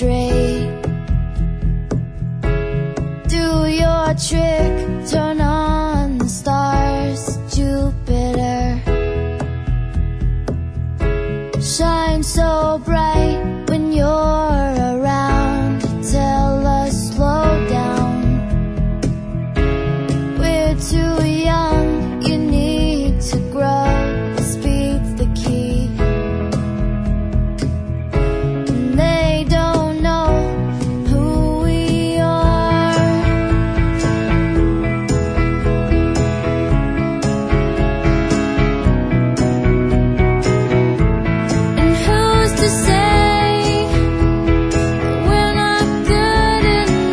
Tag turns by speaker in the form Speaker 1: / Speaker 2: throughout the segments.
Speaker 1: straight. Do your trick, turn on the stars, Jupiter. Shine so bright when you're around. Tell us slow down. We're too young, you need to grow. Speed's the key. And they don't know who we are. And who's to say we're not good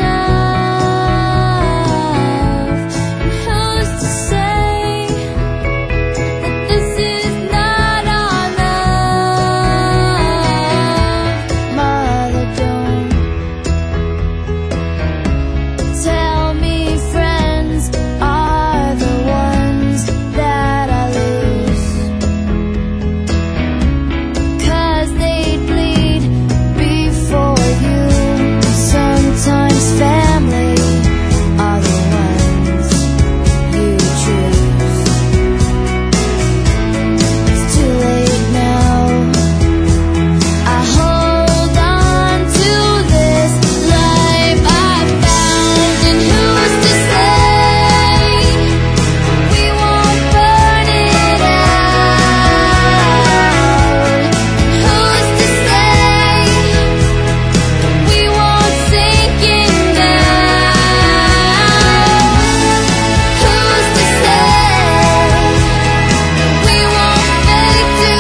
Speaker 1: enough? And who's to say that this is not our love? Mother, don't tell me friends are the ones that I lose, 'cause they bleed before you. Sometimes family are the ones you choose. It's too late now. I hold on to this life I found. And who's to say we won't burn it out? Who's to say we won't sink it down? Who's to say we won't fade to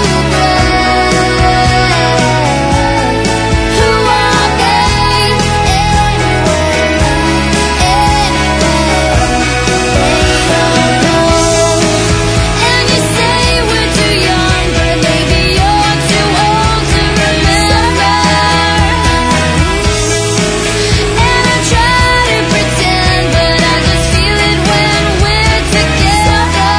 Speaker 1: gray? Who are they anyway? They don't know. And you say we're too young, but maybe you're too old to remember. And I try to pretend, but I just feel it when we're together.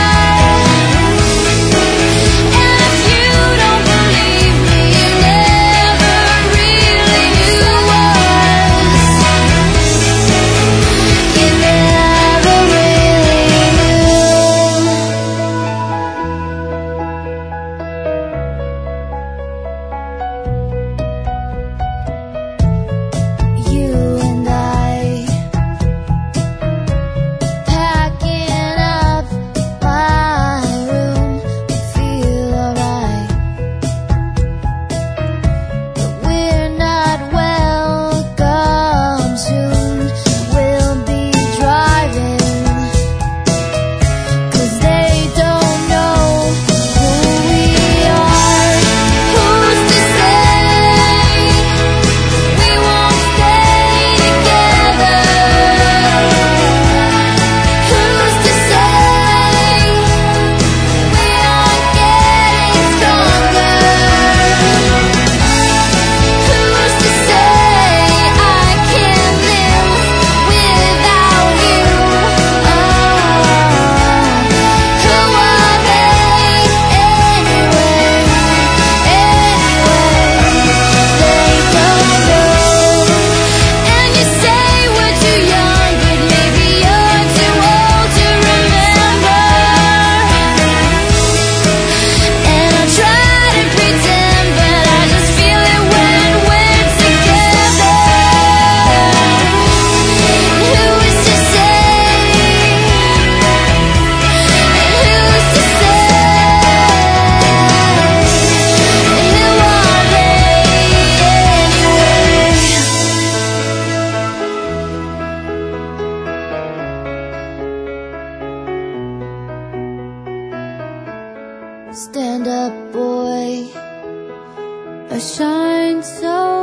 Speaker 1: And if you don't believe me, you never really knew us. You never really knew. You and I packing up my room would feel alright, but we're not welcome soon. We'll be driving, 'cause they don't know who we are. Who's to say we won't stay together? Who's to say we aren't getting stronger? Who's to say I can't live without you? Who are they anyway? They don't know. And you say we're too young, but maybe you're too old to remember. And I try to pretend, but I just feel it when we're together. Who is to say? Who's to say? Who are they anyway? Stand up, boy, or shine so